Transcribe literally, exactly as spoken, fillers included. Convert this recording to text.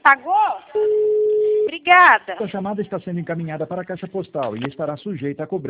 Pagou? Obrigada. A chamada está sendo encaminhada para a caixa postal e estará sujeita a cobrança.